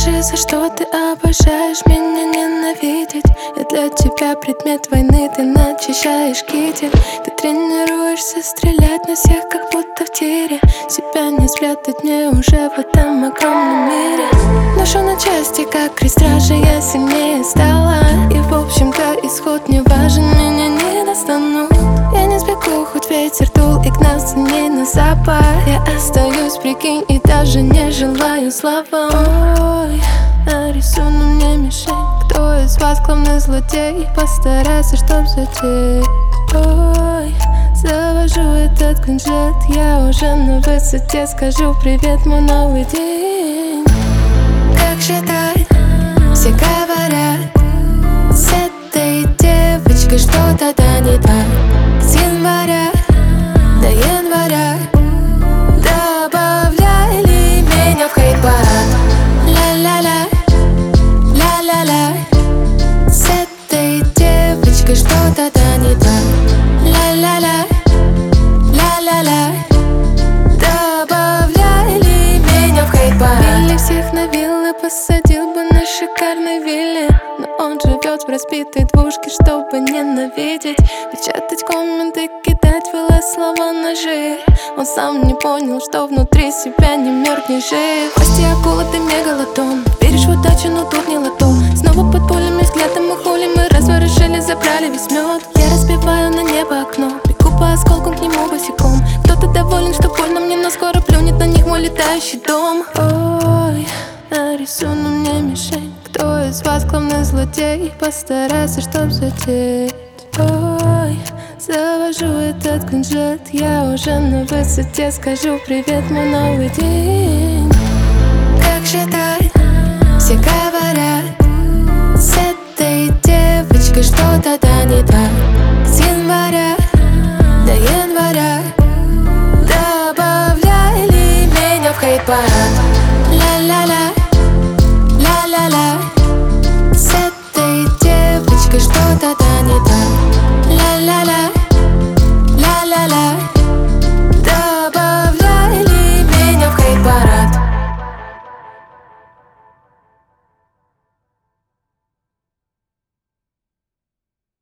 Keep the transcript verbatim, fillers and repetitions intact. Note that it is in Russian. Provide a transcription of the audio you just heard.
Скажи, за что ты обожаешь меня ненавидеть? Я для тебя предмет войны, ты начищаешь китель. Ты тренируешься стрелять на всех, как будто в тире. Себя не спрятать мне уже в этом огромном мире. Ношу на части, как крест стражи, я сильнее стала. И в общем-то исход не важен, меня не достанут. Я не сбегу, хоть ветер дул и гнал за ней на запад. Я остаюсь, прикинь, и даже не желаю слова. Ой, нарисуй на мне мишень. Кто из вас главный злодей? Постарайся, чтоб задеть. Ой, завожу этот кунжет, я уже на высоте. Скажу привет, мой новый день. Как считать? Все говорят, с этой девочкой что-то да не так. С января до января добавляли меня в хейт-парад. Ля-ля-ля, ля-ля-ля, с этой девочкой что-то да не так. Ля-ля-ля, ля-ля-ля, добавляли меня в хейт-парад. Или всех на виллы посадил бы на шикарной вилле, но он живет в разбитой двушке, чтобы ненавидеть. Печатать комменты, кидать в ЛС слова ножи. Он сам не понял, что внутри себя не мертв, не жив. Прости, акула, ты мегалодон. Веришь в удачу, но тут не лото. Снова под пулями, взглядом и хули мы разворошили, забрали весь мед. Я разбиваю на небо окно, бегу по осколкам к нему босиком. Кто-то доволен, что больно мне, но скоро плюнет на них мой летающий дом. Ой, нарисуй на мне мишень. Кто из вас главный злодей? Постарайся, чтоб задеть. Ой, завожу этот кунжет, я уже на высоте. Скажу привет, мой новый день. Как считать? Все говорят, с этой девочкой что-то да не так. С января до января добавляли меня в хейт-парад. Ля-ля-ля, ля-ля-ля, с этой девочкой что-то да не так. Ля-ля-ля.